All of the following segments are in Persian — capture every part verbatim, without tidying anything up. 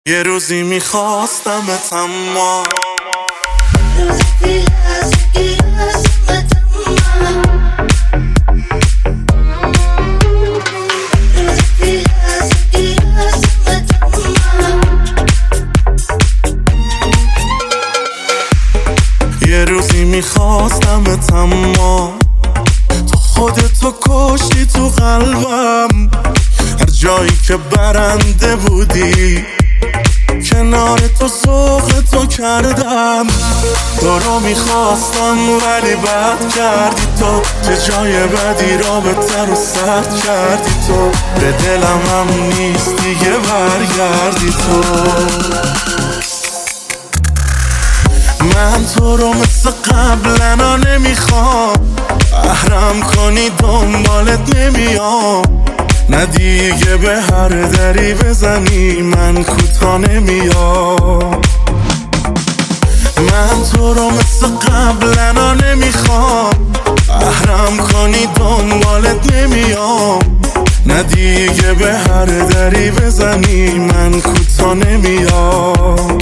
یه روزی میخواستم اما یه روزی میخواستم اما تو خودتو کشتی تو قلبم، هر جایی که برنده بودی کنار تو سوق تو کردم. تو رو میخواستم ولی بد کردی تو، چه جای بدی را بهتر و سرد کردی تو. به دلم هم نیست دیگه برگردی تو. من تو رو مثل قبلنا نمیخوام، احرم کنی دنبالت نمیام. نه دیگه به هر دری بزنی من کوتا نمیام. من تو رو مثل قبلنا نمیخوام، احرم کنی دنبالت نمیام. نه دیگه به هر دری بزنی من کوتا نمیام.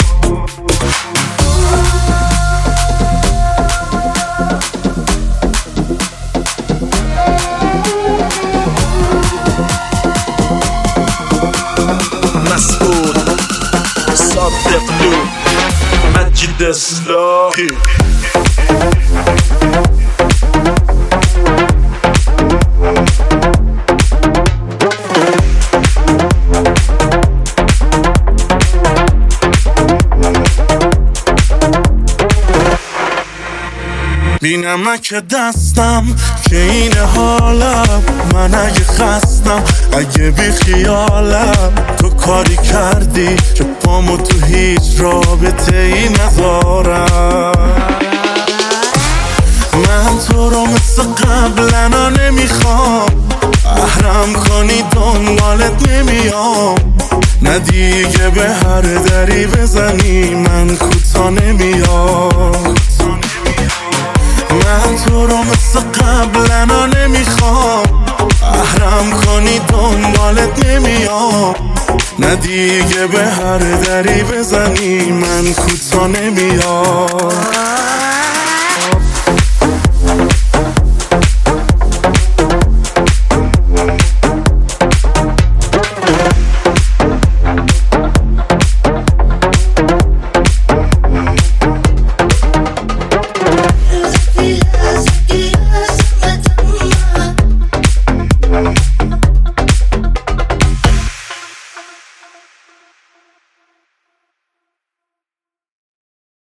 صدقني مجد السلاحي بی نمک دستم که این حالم، من اگه خستم اگه بی خیالم. تو کاری کردی که پامو تو هیچ رابطه ای نذارم. من تو رو مثل قبلنا نمیخوام، احرم کنی دنبالت نمیام. نه دیگه به هر دری بزنی من کوتا نمیام. من تو رو مثل قبلنا نمیخوام، احرم کنی دنبالت نمیام. نه دیگه به هر دری بزنی من کوتا نمیام.